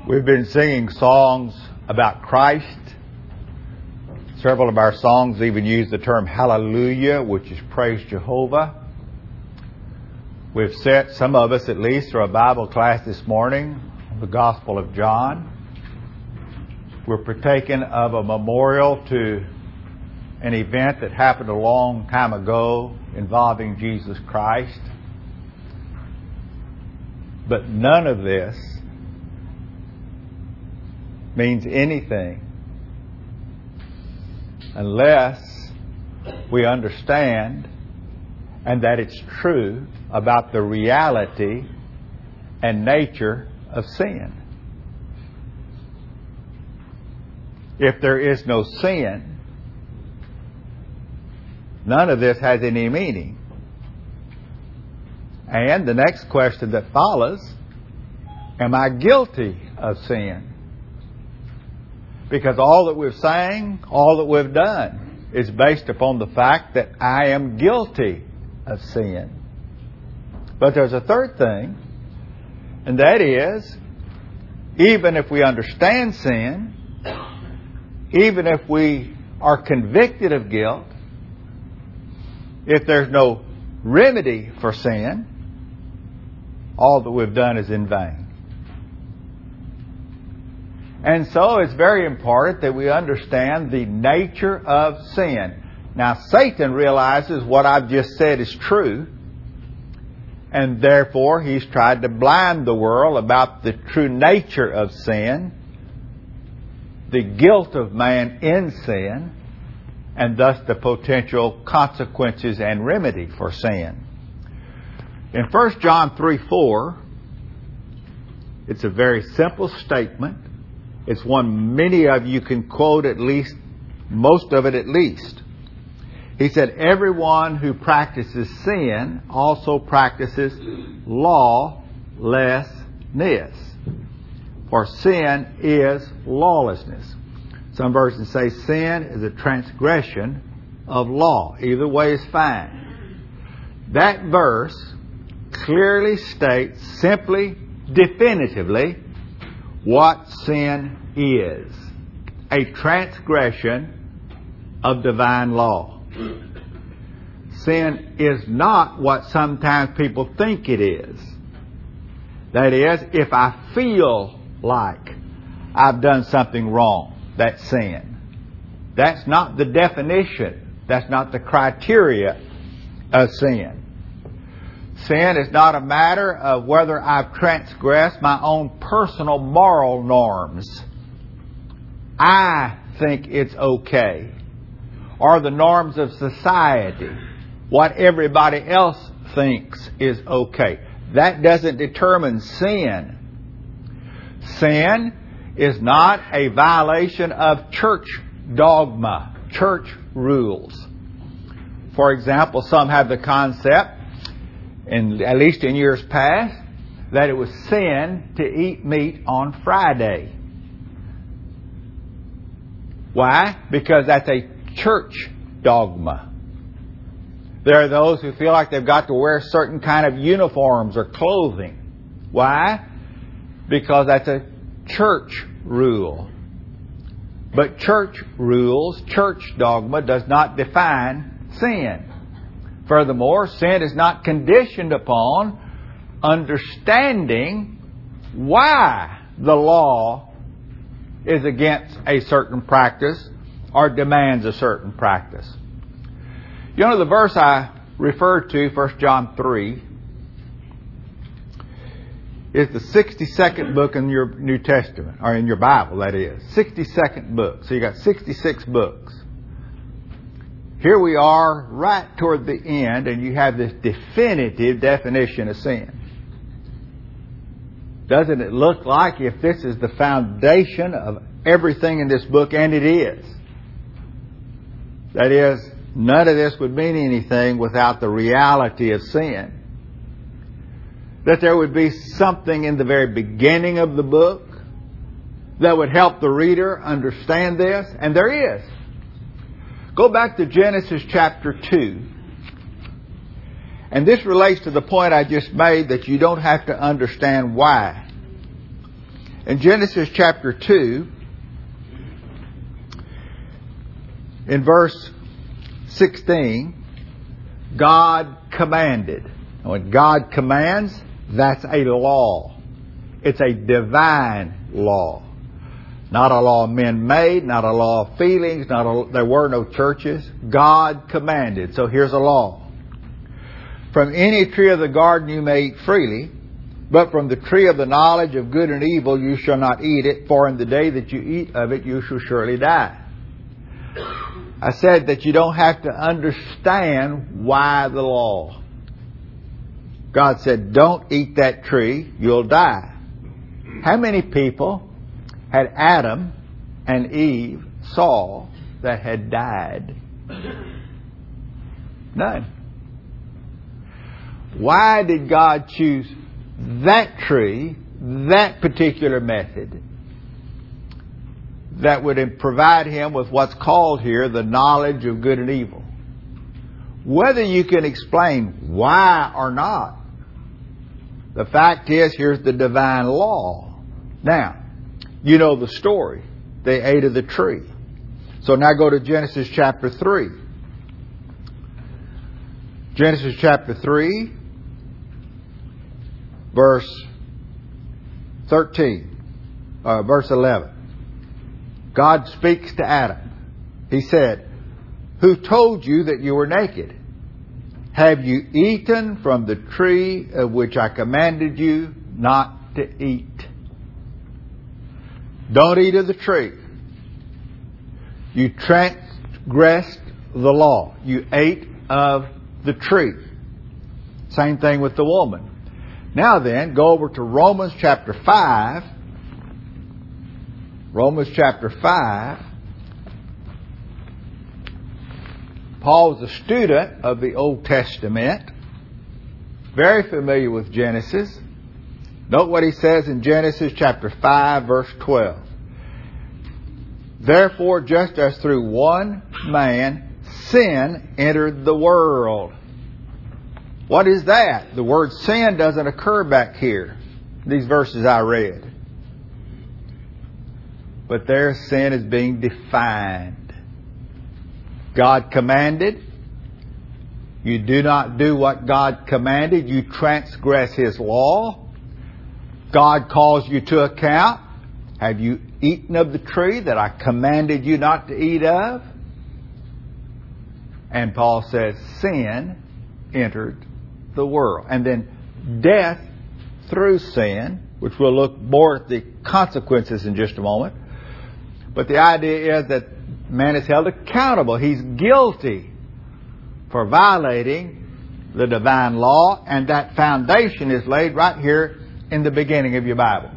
We've been singing songs about Christ. Several of our songs even use the term hallelujah, which is praise Jehovah. We've set, some of us at least, through a Bible class this morning, the Gospel of John. We're partaking of a memorial to an event that happened a long time ago involving Jesus Christ. But none of this means anything unless we understand and that it's true about the reality and nature of sin. If there is no sin, none of this has any meaning. And the next question that follows, am I guilty of sin? Because all that we've sang, all that we've done is based upon the fact that I am guilty of sin. But there's a third thing, and that is, even if we understand sin, even if we are convicted of guilt, if there's no remedy for sin, all that we've done is in vain. And so it's very important that we understand the nature of sin. Now, Satan realizes what I've just said is true, and therefore he's tried to blind the world about the true nature of sin, the guilt of man in sin, and thus the potential consequences and remedy for sin. In 1 John 3:4, it's a very simple statement. It's one many of you can quote at least, most of it at least. He said, everyone who practices sin also practices lawlessness. For sin is lawlessness. Some versions say sin is a transgression of law. Either way is fine. That verse clearly states, simply, definitively, what sin is. A transgression of divine law. Sin is not what sometimes people think it is. That is, if I feel like I've done something wrong, that's sin. That's not the definition. That's not the criteria of sin. Sin is not a matter of whether I've transgressed my own personal moral norms. I think it's okay. Or the norms of society. What everybody else thinks is okay. That doesn't determine sin. Sin is not a violation of church dogma, church rules. For example, some have the concept, at least in years past, that it was sin to eat meat on Friday. Why? Because that's a church dogma. There are those who feel like they've got to wear certain kind of uniforms or clothing. Why? Because that's a church rule. But church rules, church dogma does not define sin. Furthermore, sin is not conditioned upon understanding why the law is against a certain practice or demands a certain practice. You know, the verse I referred to, 1 John 3, is the 62nd book in your New Testament, or in your Bible, that is. 62nd book. So you got 66 books. Here we are right toward the end, and you have this definitive definition of sin. Doesn't it look like if this is the foundation of everything in this book, and it is, that is, none of this would mean anything without the reality of sin. That there would be something in the very beginning of the book that would help the reader understand this, and there is. Go back to Genesis chapter 2. And this relates to the point I just made that you don't have to understand why. In Genesis chapter 2, in verse 16, God commanded. And when God commands, that's a law. It's a divine law. Not a law men made, not a law of feelings, there were no churches. God commanded. So here's a law. From any tree of the garden you may eat freely, but from the tree of the knowledge of good and evil you shall not eat it, for in the day that you eat of it you shall surely die. I said that you don't have to understand why the law. God said, don't eat that tree, you'll die. How many people had Adam and Eve saw that had died? None. Why did God choose that tree, that particular method, that would provide him with what's called here the knowledge of good and evil? Whether you can explain why or not, the fact is, here's the divine law. Now, you know the story. They ate of the tree. So now go to Genesis chapter 3. Genesis chapter 3, verse 11. God speaks to Adam. He said, who told you that you were naked? Have you eaten from the tree of which I commanded you not to eat? Don't eat of the tree. You transgressed the law. You ate of the tree. Same thing with the woman. Now then, go over to Romans chapter 5. Romans chapter 5. Paul was a student of the Old Testament, very familiar with Genesis. Note what he says in Genesis chapter 5, verse 12. Therefore, just as through one man sin entered the world. What is that? The word sin doesn't occur back here, these verses I read. But there sin is being defined. God commanded. You do not do what God commanded. You transgress His law. God calls you to account. Have you eaten of the tree that I commanded you not to eat of? And Paul says sin entered the world. And then death through sin, which we'll look more at the consequences in just a moment. But the idea is that man is held accountable. He's guilty for violating the divine law, and that foundation is laid right here in the beginning of your Bible.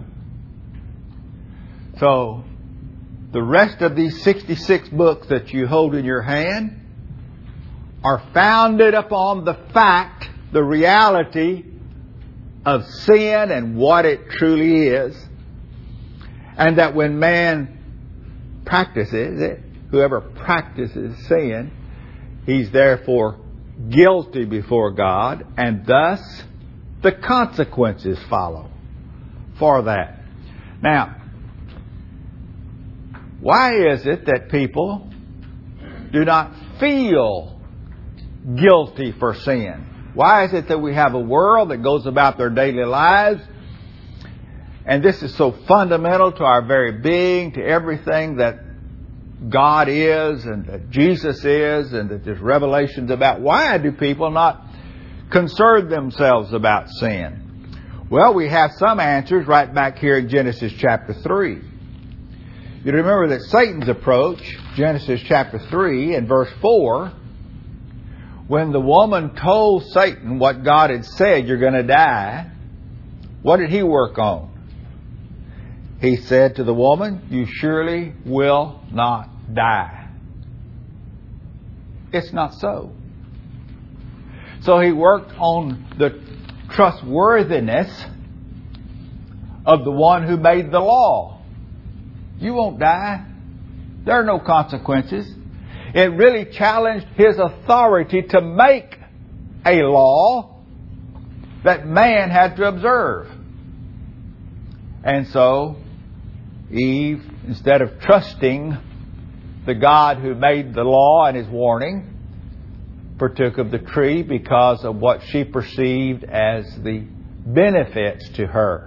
So, the rest of these 66 books that you hold in your hand are founded upon the fact, the reality of sin and what it truly is, and that when man practices it, whoever practices sin, he's therefore guilty before God, and thus the consequences follow for that. Now, why is it that people do not feel guilty for sin? Why is it that we have a world that goes about their daily lives, and this is so fundamental to our very being, to everything that God is and that Jesus is and that there's revelations about? Why do people not concern themselves about sin? Well, we have some answers right back here in Genesis chapter 3. You remember that Satan's approach, Genesis chapter 3 and verse 4, when the woman told Satan what God had said, you're going to die, what did he work on? He said to the woman, you surely will not die. It's not so. So he worked on the trustworthiness of the one who made the law. You won't die. There are no consequences. It really challenged his authority to make a law that man had to observe. And so Eve, instead of trusting the God who made the law and His warning, partook of the tree because of what she perceived as the benefits to her.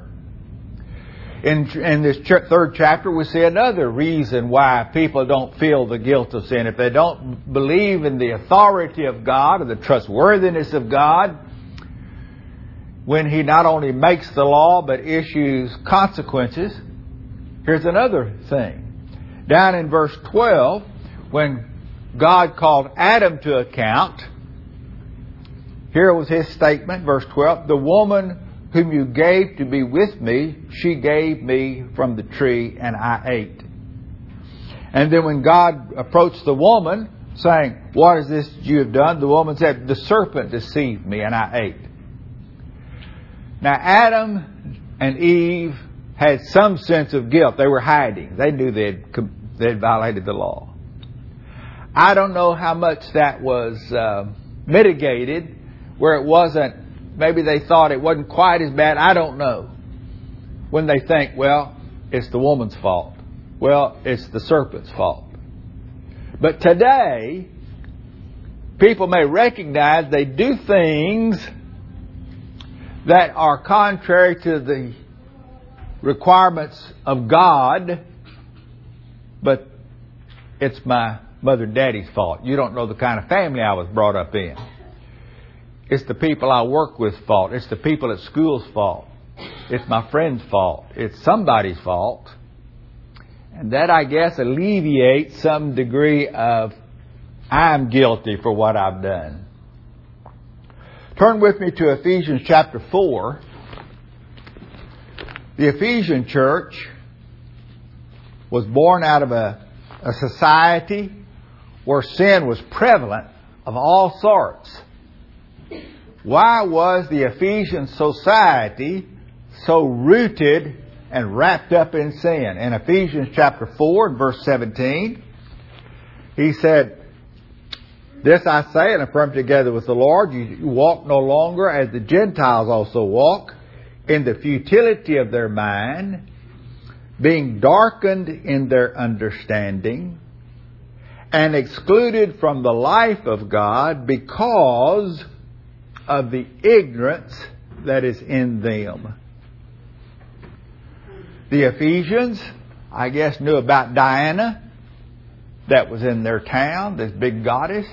In this third chapter, we see another reason why people don't feel the guilt of sin. If they don't believe in the authority of God or the trustworthiness of God, when He not only makes the law but issues consequences, here's another thing. Down in verse 12, when God called Adam to account, here was His statement, verse 12, "The woman whom you gave to be with me, she gave me from the tree, and I ate." And then when God approached the woman, saying, "What is this you have done?" the woman said, "The serpent deceived me, and I ate." Now Adam and Eve had some sense of guilt. They were hiding. They knew they'd violated the law. I don't know how much that was mitigated, where it wasn't. Maybe they thought it wasn't quite as bad. I don't know. When they think, well, it's the woman's fault. Well, it's the serpent's fault. But today, people may recognize they do things that are contrary to the requirements of God, but it's my mother and daddy's fault. You don't know the kind of family I was brought up in. It's the people I work with fault. It's the people at school's fault. It's my friend's fault. It's somebody's fault. And that, I guess, alleviates some degree of I'm guilty for what I've done. Turn with me to Ephesians chapter 4. The Ephesian church was born out of a society where sin was prevalent of all sorts. Why was the Ephesian society so rooted and wrapped up in sin? In Ephesians chapter 4 and verse 17, he said, "This I say and affirm together with the Lord, you walk no longer as the Gentiles also walk, in the futility of their mind, being darkened in their understanding, and excluded from the life of God because of the ignorance that is in them." The Ephesians, I guess, knew about Diana that was in their town, this big goddess.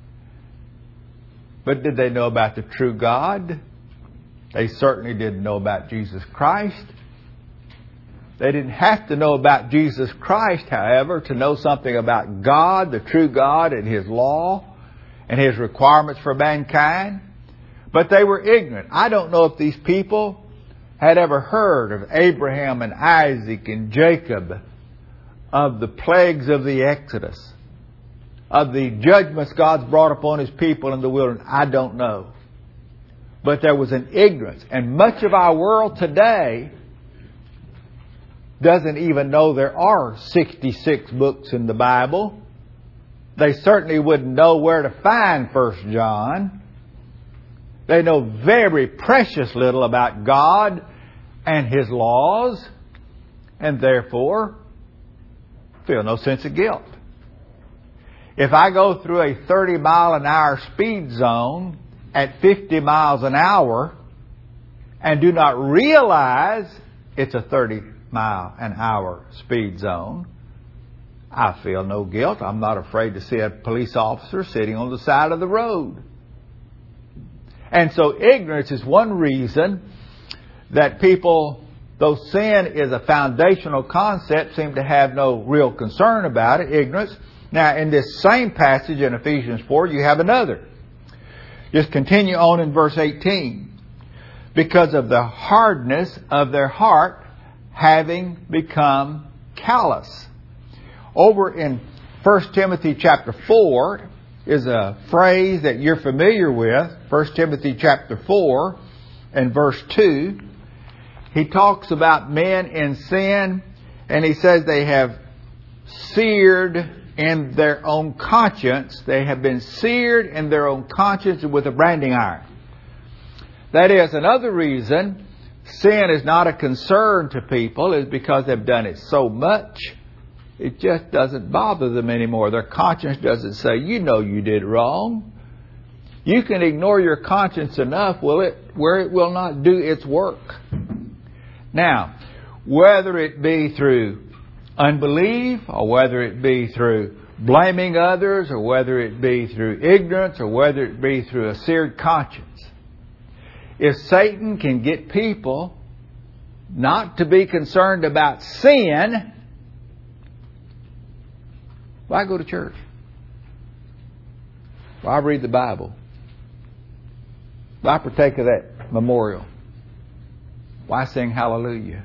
But did they know about the true God? They certainly didn't know about Jesus Christ. They didn't have to know about Jesus Christ, however, to know something about God, the true God, and His law and His requirements for mankind. But they were ignorant. I don't know if these people had ever heard of Abraham and Isaac and Jacob, of the plagues of the Exodus, of the judgments God's brought upon His people in the wilderness. I don't know. But there was an ignorance. And much of our world today doesn't even know there are 66 books in the Bible. They certainly wouldn't know where to find 1 John. They know very precious little about God and His laws, and therefore feel no sense of guilt. If I go through a 30-mile-an-hour speed zone at 50 miles an hour and do not realize it's a 30-mile-an-hour speed zone, I feel no guilt. I'm not afraid to see a police officer sitting on the side of the road. And so ignorance is one reason that people, though sin is a foundational concept, seem to have no real concern about it, ignorance. Now, in this same passage in Ephesians 4, you have another. Just continue on in verse 18. "Because of the hardness of their heart, having become callous." Over in 1 Timothy chapter 4 is a phrase that you're familiar with. 1 Timothy chapter 4 and verse 2. He talks about men in sin, and he says they have seared in their own conscience. They have been seared in their own conscience with a branding iron. That is another reason sin is not a concern to people is because they've done it so much, it just doesn't bother them anymore. Their conscience doesn't say, you know you did wrong. You can ignore your conscience enough where it will not do its work. Now, whether it be through unbelief, or whether it be through blaming others, or whether it be through ignorance, or whether it be through a seared conscience, if Satan can get people not to be concerned about sin, why go to church? Why read the Bible? Why partake of that memorial? Why sing hallelujah?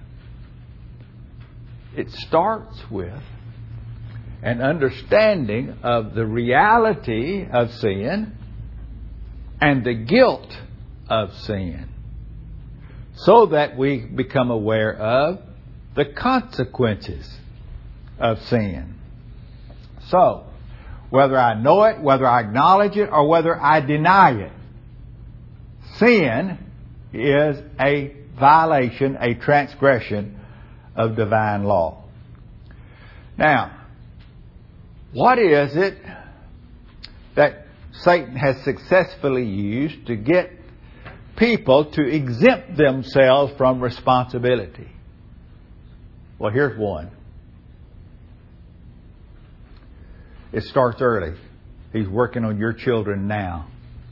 It starts with an understanding of the reality of sin and the guilt of sin, so that we become aware of the consequences of sin. So, whether I know it, whether I acknowledge it, or whether I deny it, sin is a violation, a transgression of divine law. Now, what is it that Satan has successfully used to get people to exempt themselves from responsibility? Well, here's one. It starts early. He's working on your children now.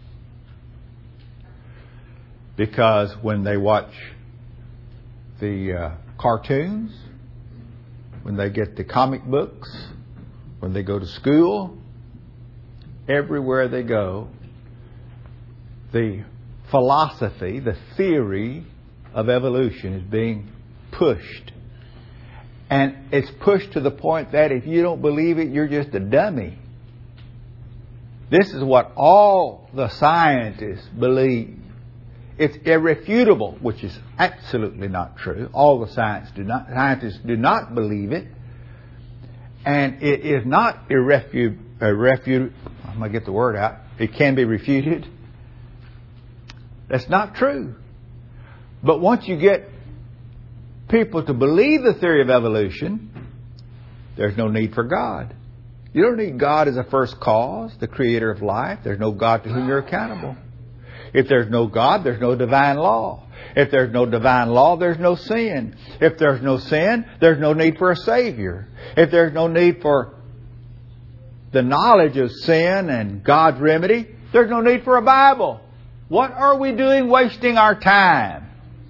Because when they watch the cartoons, when they get the comic books, when they go to school, everywhere they go, the philosophy, the theory of evolution is being pushed. And it's pushed to the point that if you don't believe it, you're just a dummy. This is what all the scientists believe. It's irrefutable, which is absolutely not true. All the scientists do not believe it. And it is not irrefutable. I'm going to get the word out. It can be refuted. That's not true. But once you get people to believe the theory of evolution, there's no need for God. You don't need God as a first cause, the creator of life. There's no God to whom you're accountable. If there's no God, there's no divine law. If there's no divine law, there's no sin. If there's no sin, there's no need for a Savior. If there's no need for the knowledge of sin and God's remedy, there's no need for a Bible. What are we doing wasting our time?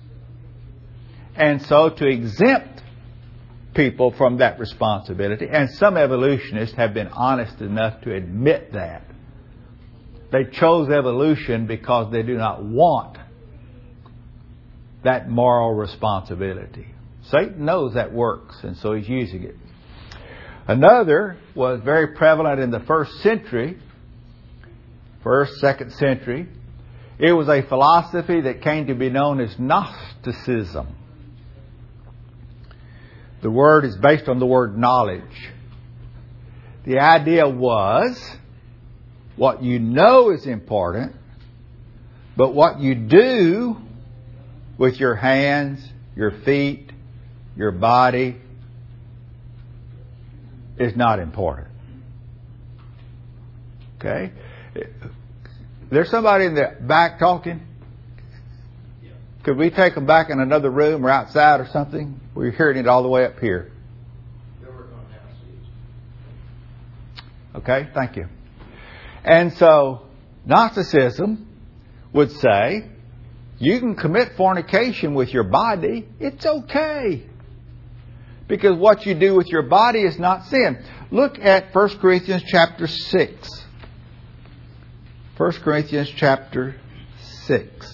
And so to exempt people from that responsibility, and some evolutionists have been honest enough to admit that. They chose evolution because they do not want that moral responsibility. Satan knows that works, and so he's using it. Another was very prevalent in the first century, second century. It was a philosophy that came to be known as Gnosticism. The word is based on the word knowledge. The idea was, what you know is important, but what you do with your hands, your feet, your body is not important. Okay? There's somebody in the back talking. Could we take them back in another room or outside or something? We're hearing it all the way up here. Okay, thank you. And so, Gnosticism would say, you can commit fornication with your body. It's okay. Because what you do with your body is not sin. Look at 1 Corinthians chapter 6. 1 Corinthians chapter 6.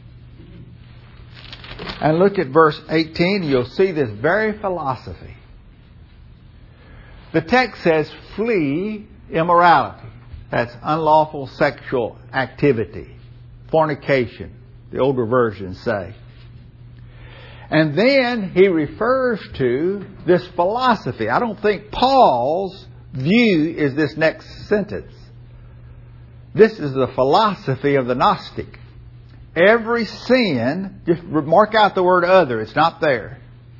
And look at verse 18. You'll see this very philosophy. The text says, flee immorality. That's unlawful sexual activity. Fornication, the older versions say. And then he refers to this philosophy. I don't think Paul's view is this next sentence. This is the philosophy of the Gnostic. every sin, just mark out the word other, it's not there.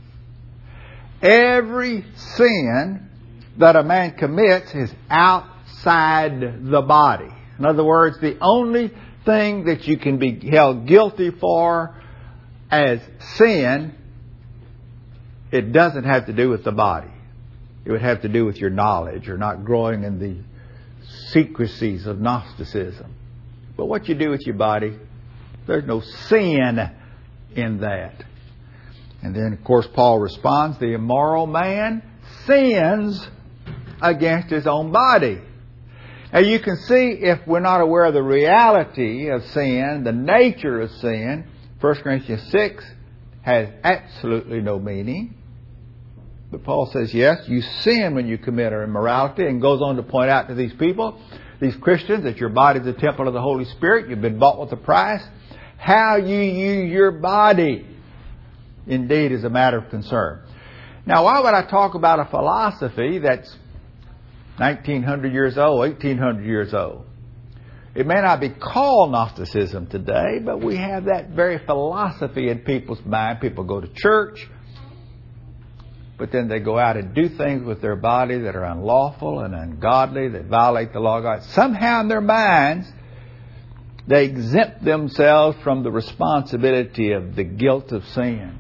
Every sin that a man commits is outside the body. In other words, the only thing that you can be held guilty for as sin, it doesn't have to do with the body. It would have to do with your knowledge or not growing in the secrecies of Gnosticism. But what you do with your body, there's no sin in that. And then, of course, Paul responds, the immoral man sins against his own body. Now you can see, if we're not aware of the reality of sin, the nature of sin, 1 Corinthians 6 has absolutely no meaning. But Paul says, yes, you sin when you commit immorality, and goes on to point out to these people, these Christians, that your body is the temple of the Holy Spirit. You've been bought with a price. How you use your body, indeed, is a matter of concern. Now, why would I talk about a philosophy that's 1900 years old, 1800 years old? It may not be called Gnosticism today, but we have that very philosophy in people's mind. People go to church, but then they go out and do things with their body that are unlawful and ungodly, that violate the law of God. Somehow in their minds, they exempt themselves from the responsibility of the guilt of sin.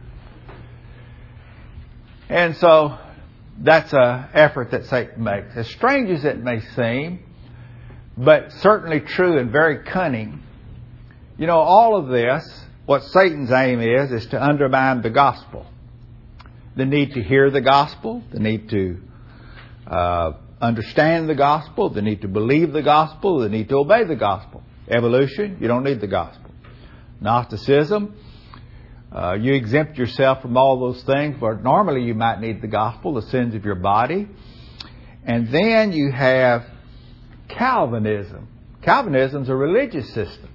And so that's an effort that Satan makes. As strange as it may seem, but certainly true and very cunning. You know, all of this, what Satan's aim is to undermine the gospel. The need to hear the gospel, the need to understand the gospel, the need to believe the gospel, the need to obey the gospel. Evolution, you don't need the gospel. Gnosticism, you exempt yourself from all those things, but normally you might need the gospel, the sins of your body. And then you have Calvinism. Calvinism's a religious system.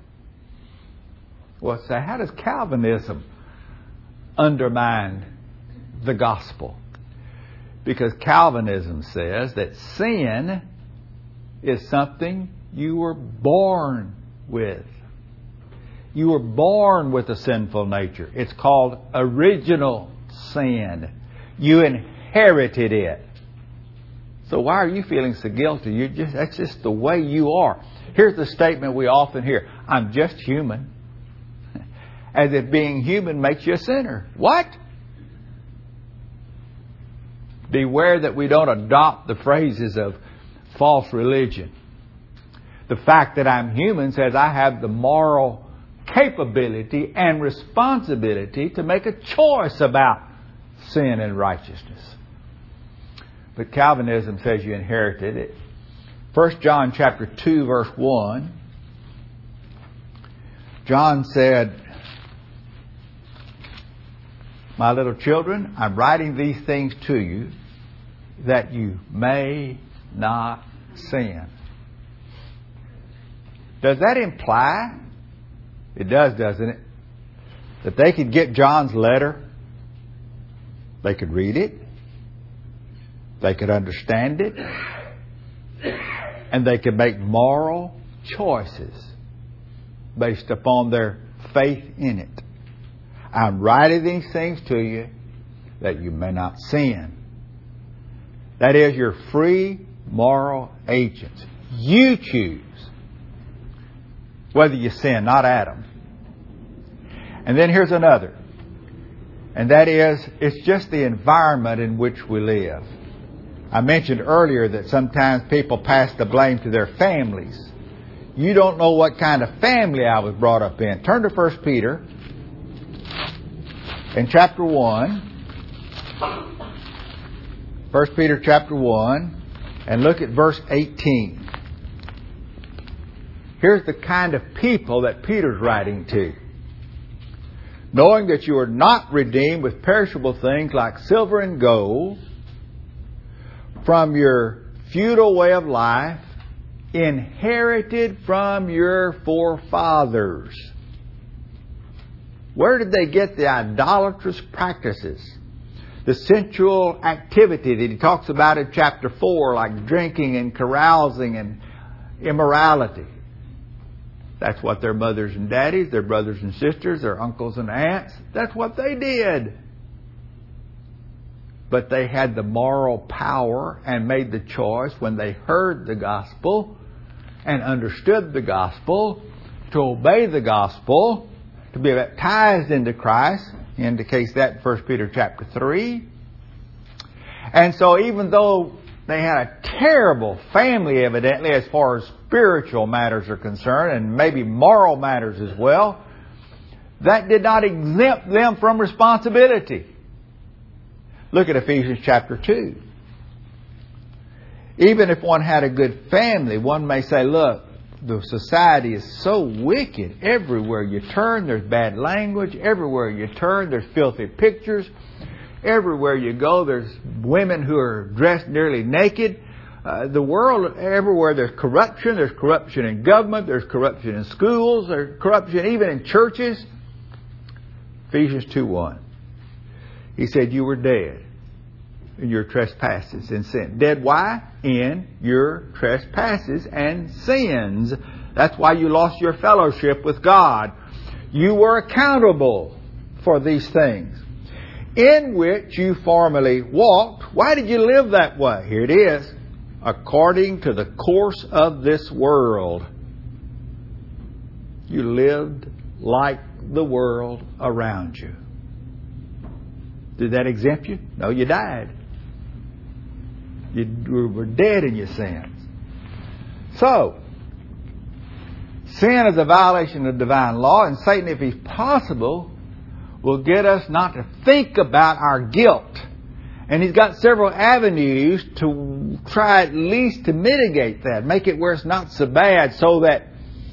Well, so how does Calvinism undermine the gospel? Because Calvinism says that sin is something you were born with. You were born with a sinful nature. It's called original sin. You inherited it. So why are you feeling so guilty? That's just the way you are. Here's the statement we often hear. I'm just human. As if being human makes you a sinner. What? Beware that we don't adopt the phrases of false religion. The fact that I'm human says I have the moral capability and responsibility to make a choice about sin and righteousness. But Calvinism says you inherited it. 1 John chapter 2 verse 1. John said, my little children, I'm writing these things to you that you may not sin. Does that imply, it does, doesn't it, that they could get John's letter, they could read it, they could understand it, and they could make moral choices based upon their faith in it? I'm writing these things to you that you may not sin. That is, you're free moral agents. You choose whether you sin, not Adam. And then here's another. And that is, it's just the environment in which we live. I mentioned earlier that sometimes people pass the blame to their families. You don't know what kind of family I was brought up in. Turn to 1 Peter in chapter 1. 1 Peter chapter 1, and look at verse 18. Here's the kind of people that Peter's writing to. Knowing that you are not redeemed with perishable things like silver and gold from your futile way of life, inherited from your forefathers. Where did they get the idolatrous practices? The sensual activity that he talks about in chapter 4, like drinking and carousing and immorality. That's what their mothers and daddies, their brothers and sisters, their uncles and aunts, that's what they did. But they had the moral power and made the choice when they heard the gospel and understood the gospel to obey the gospel, to be baptized into Christ. He indicates that in 1 Peter chapter 3. And so even though they had a terrible family, evidently, as far as spiritual matters are concerned, and maybe moral matters as well, that did not exempt them from responsibility. Look at Ephesians chapter 2. Even if one had a good family, one may say, look, the society is so wicked. Everywhere you turn, there's bad language. Everywhere you turn, there's filthy pictures. Everywhere you go, there's women who are dressed nearly naked. The world, everywhere there's corruption. There's corruption in government. There's corruption in schools. There's corruption even in churches. Ephesians 2:1. He said, you were dead in your trespasses and sin. Dead why? In your trespasses and sins. That's why you lost your fellowship with God. You were accountable for these things, in which you formerly walked. Why did you live that way? Here it is. According to the course of this world. You lived like the world around you. Did that exempt you? No, you died. You were dead in your sins. So, sin is a violation of divine law, and Satan, if he's possible, will get us not to think about our guilt. And he's got several avenues to try at least to mitigate that, make it where it's not so bad, so that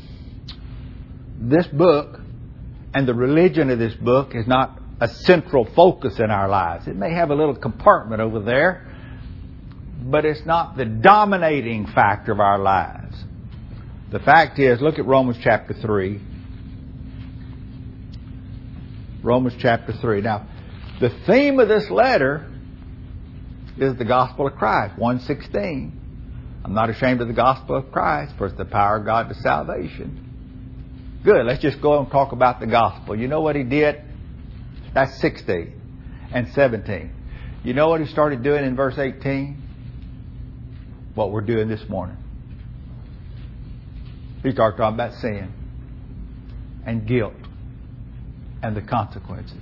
this book and the religion of this book is not a central focus in our lives. It may have a little compartment over there, but it's not the dominating factor of our lives. The fact is, look at Romans chapter 3. Romans chapter 3. Now, the theme of this letter is the gospel of Christ, 1:16. I'm not ashamed of the gospel of Christ, for it's the power of God to salvation. Good, let's just go and talk about the gospel. You know what he did? That's 16 and 17. You know what he started doing in verse 18? What we're doing this morning. He started talking about sin and guilt and the consequences.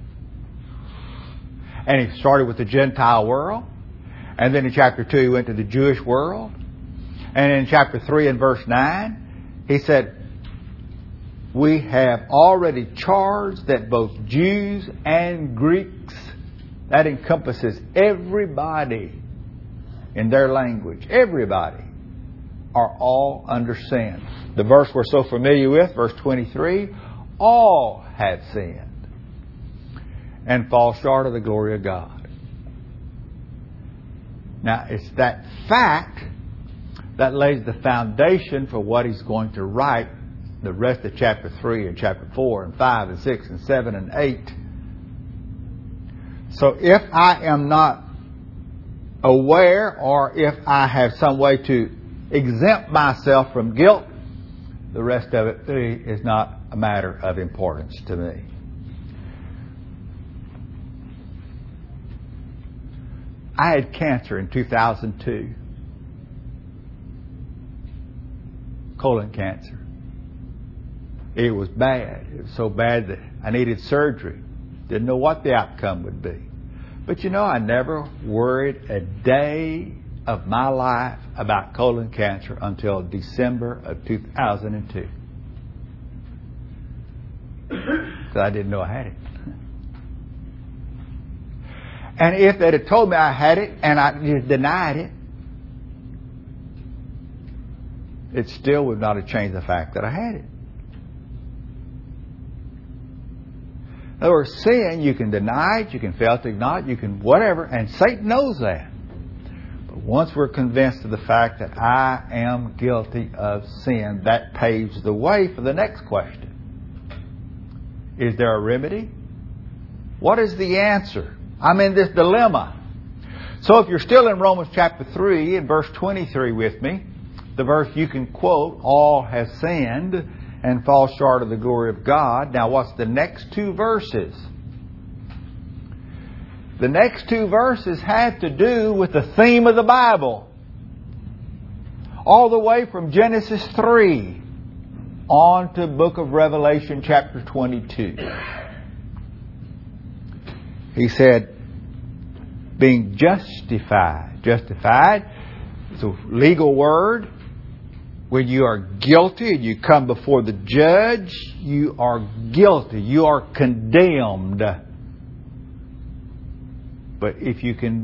And he started with the Gentile world. And then in chapter 2 he went to the Jewish world. And in chapter 3 and verse 9 he said, we have already charged that both Jews and Greeks, that encompasses everybody in their language, everybody, are all under sin. The verse we're so familiar with, verse 23, all have sinned and fall short of the glory of God. Now, it's that fact that lays the foundation for what he's going to write the rest of chapter 3 and chapter 4 and 5 and 6 and 7 and 8. So if I am not aware, or if I have some way to exempt myself from guilt, the rest of it is not a matter of importance to me. I had cancer in 2002. Colon cancer. It was bad. It was so bad that I needed surgery. Didn't know what the outcome would be. But you know, I never worried a day of my life about colon cancer until December of 2002. Because I didn't know I had it. And if they'd have told me I had it and I just denied it, it still would not have changed the fact that I had it. In other words, sin, you can deny it, you can fail to acknowledge it, you can whatever, and Satan knows that. But once we're convinced of the fact that I am guilty of sin, that paves the way for the next question. Is there a remedy? What is the answer? I'm in this dilemma. So if you're still in Romans chapter 3 and verse 23 with me, the verse you can quote, all have sinned and fall short of the glory of God. Now, what's the next two verses? The next two verses have to do with the theme of the Bible. All the way from Genesis 3 on to the book of Revelation chapter 22. He said, being justified. Justified is a legal word. When you are guilty and you come before the judge, you are guilty. You are condemned. But if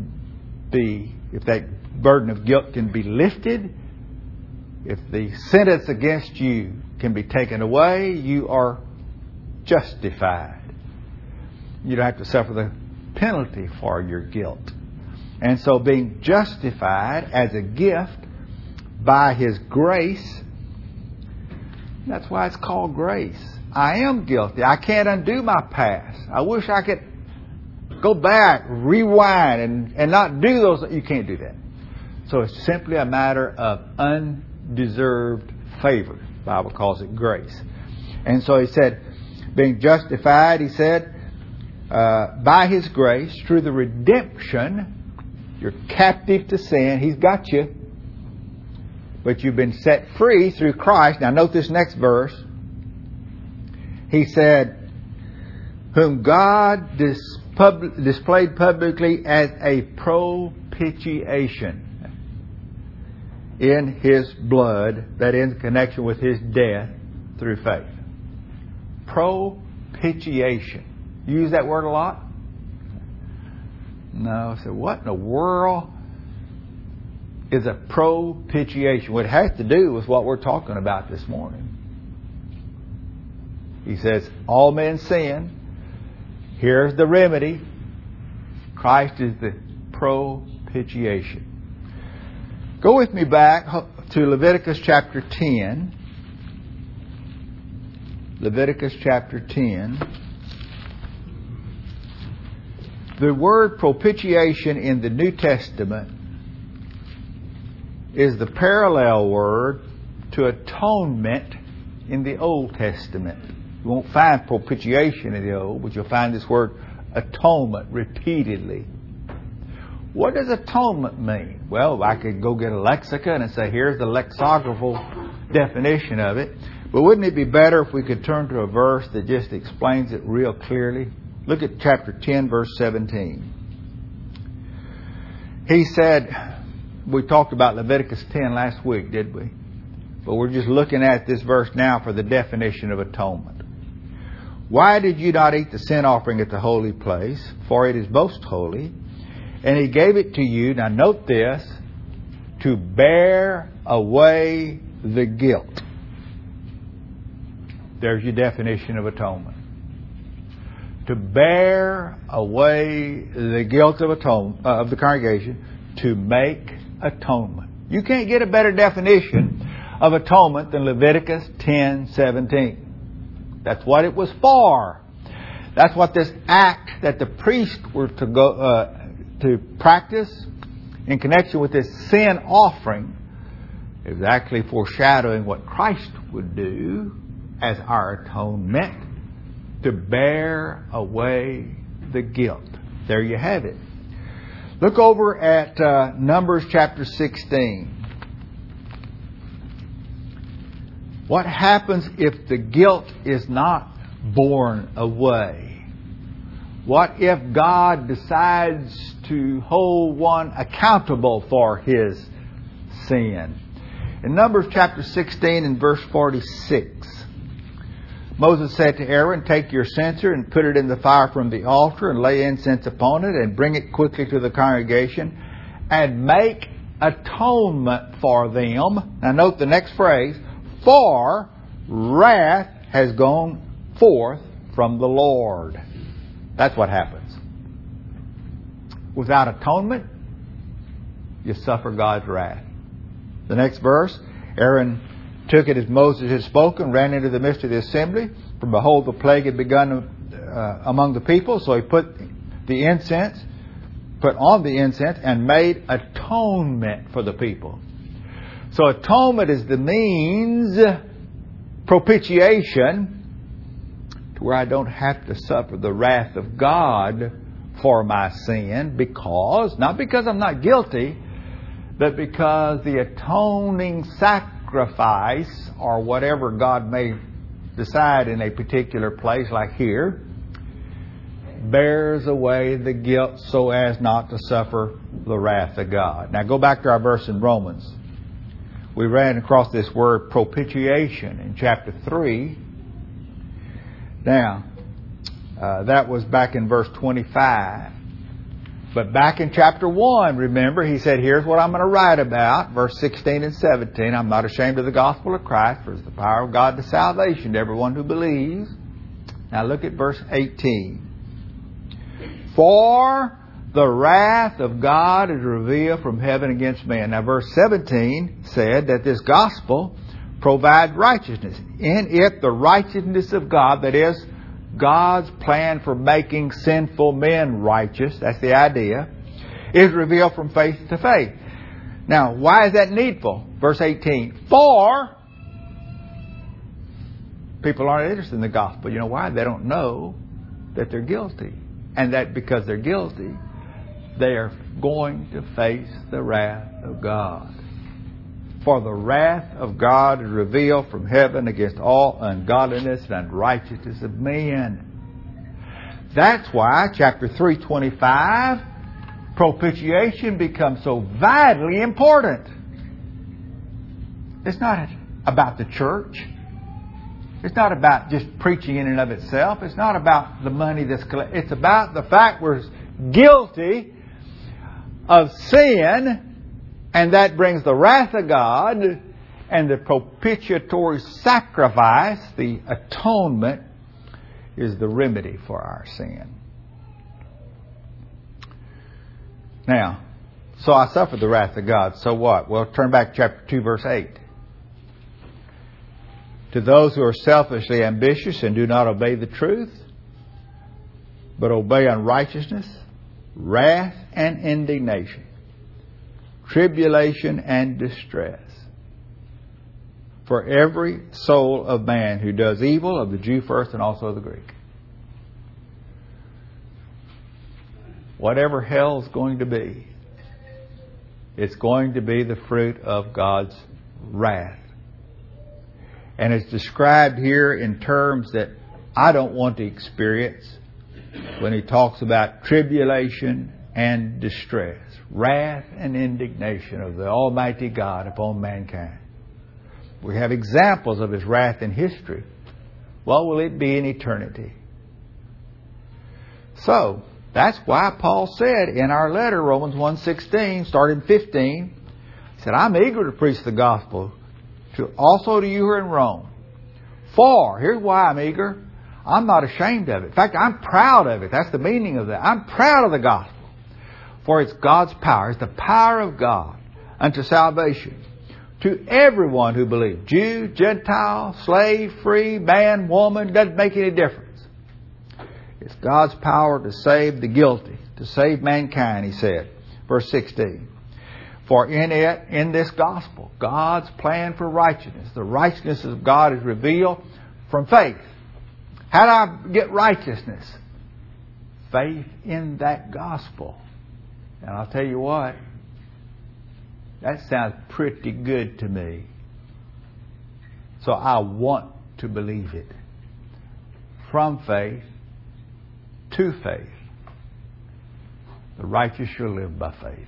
that burden of guilt can be lifted, if the sentence against you can be taken away, you are justified. You don't have to suffer the penalty for your guilt. And so being justified as a gift by His grace, that's why it's called grace. I am guilty. I can't undo my past. I wish I could go back, rewind, and not do those. You can't do that. So it's simply a matter of undeserved favor. The Bible calls it grace. And so he said, being justified, he said, by His grace, through the redemption, you're captive to sin. He's got you. But you've been set free through Christ. Now note this next verse. He said, whom God displayed publicly as a propitiation in His blood, that in connection with His death through faith. Propitiation. You use that word a lot? No. So what in the world is a propitiation? What it has to do with what we're talking about this morning. He says, all men sin. Here's the remedy. Christ is the propitiation. Go with me back to Leviticus chapter 10. Leviticus chapter 10. The word propitiation in the New Testament is the parallel word to atonement in the Old Testament. You won't find propitiation in the Old, but you'll find this word atonement repeatedly. What does atonement mean? Well, I could go get a lexicon and say, here's the lexicographical definition of it. But wouldn't it be better if we could turn to a verse that just explains it real clearly? Look at chapter 10, verse 17. He said, we talked about Leviticus 10 last week, did we? But we're just looking at this verse now for the definition of atonement. Why did you not eat the sin offering at the holy place? For it is most holy. And He gave it to you, now note this, to bear away the guilt. There's your definition of atonement. To bear away the guilt of the congregation, to make atonement. You can't get a better definition of atonement than Leviticus 10:17. That's what it was for. That's what this act that the priests were to go to practice in connection with this sin offering is actually foreshadowing what Christ would do as our atonement, to bear away the guilt. There you have it. Look over at Numbers chapter 16. What happens if the guilt is not borne away? What if God decides to hold one accountable for his sin? In Numbers chapter 16 and verse 46, Moses said to Aaron, take your censer and put it in the fire from the altar and lay incense upon it and bring it quickly to the congregation and make atonement for them. Now note the next phrase, for wrath has gone forth from the Lord. That's what happens. Without atonement, you suffer God's wrath. The next verse, Aaron took it as Moses had spoken, ran into the midst of the assembly. For behold, the plague had begun among the people. So he put on the incense, and made atonement for the people. So atonement is the means propitiation, to where I don't have to suffer the wrath of God for my sin, not because I'm not guilty, but because the atoning sacrifice, or whatever God may decide in a particular place like here, bears away the guilt so as not to suffer the wrath of God. Now go back to our verse in Romans. We ran across this word propitiation in chapter 3. Now, that was back in verse 25. But back in chapter 1, remember, he said, here's what I'm going to write about. Verse 16 and 17, I'm not ashamed of the gospel of Christ, for it's the power of God to salvation to everyone who believes. Now look at verse 18. For the wrath of God is revealed from heaven against men. Now verse 17 said that this gospel provides righteousness. In it, the righteousness of God, that is, God's plan for making sinful men righteous, that's the idea, is revealed from faith to faith. Now, why is that needful? Verse 18. For people aren't interested in the gospel. You know why? They don't know that they're guilty. And that because they're guilty, they are going to face the wrath of God. For the wrath of God is revealed from heaven against all ungodliness and unrighteousness of men. That's why chapter 3:25, propitiation becomes so vitally important. It's not about the church. It's not about just preaching in and of itself. It's not about the money that's collected. It's about the fact we're guilty of sin, and that brings the wrath of God, and the propitiatory sacrifice, the atonement, is the remedy for our sin. Now, so I suffered the wrath of God. So what? Well, turn back to chapter 2, verse 8. To those who are selfishly ambitious and do not obey the truth, but obey unrighteousness, wrath and indignation, tribulation and distress, for every soul of man who does evil, of the Jew first and also of the Greek. Whatever hell's going to be, it's going to be the fruit of God's wrath. And it's described here in terms that I don't want to experience when he talks about tribulation and distress, wrath and indignation of the Almighty God upon mankind. We have examples of His wrath in history. What will it be in eternity? So, that's why Paul said in our letter, Romans 1:16, starting 15, he said, I'm eager to preach the gospel also to you who are in Rome. For, here's why I'm eager, I'm not ashamed of it. In fact, I'm proud of it. That's the meaning of that. I'm proud of the gospel. For it's God's power. It's the power of God unto salvation to everyone who believes. Jew, Gentile, slave, free, man, woman, doesn't make any difference. It's God's power to save the guilty, to save mankind, he said. Verse 16. For in it, in this gospel, God's plan for righteousness, the righteousness of God is revealed from faith. How do I get righteousness? Faith in that gospel. And I'll tell you what, that sounds pretty good to me. So I want to believe it. From faith to faith. The righteous shall live by faith.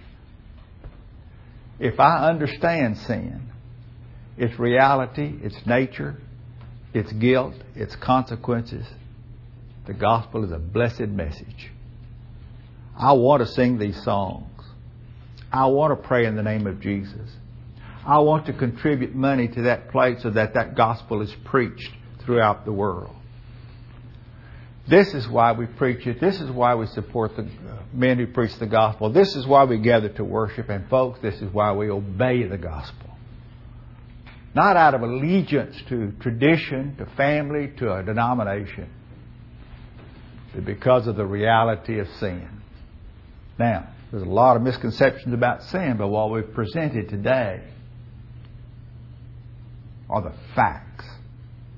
If I understand sin, its reality, its nature, its guilt, its consequences, the gospel is a blessed message. I want to sing these songs. I want to pray in the name of Jesus. I want to contribute money to that place so that that gospel is preached throughout the world. This is why we preach it. This is why we support the men who preach the gospel. This is why we gather to worship. And folks, this is why we obey the gospel. Not out of allegiance to tradition, to family, to a denomination, but because of the reality of sin. Now, there's a lot of misconceptions about sin, but what we've presented today are the facts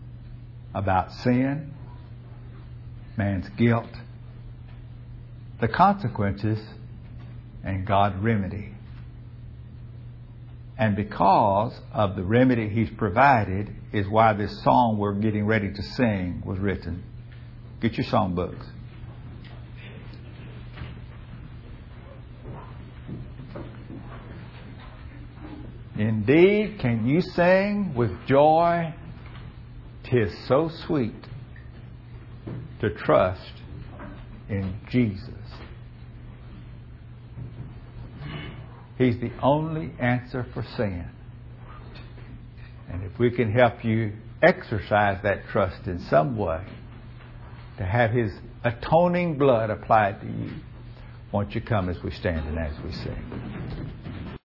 about sin, man's guilt, the consequences, and God's remedy. And because of the remedy He's provided is why this song we're getting ready to sing was written. Get your songbooks. Indeed, can you sing with joy? 'Tis so sweet to trust in Jesus. He's the only answer for sin. And if we can help you exercise that trust in some way, to have His atoning blood applied to you, won't you come as we stand and as we sing?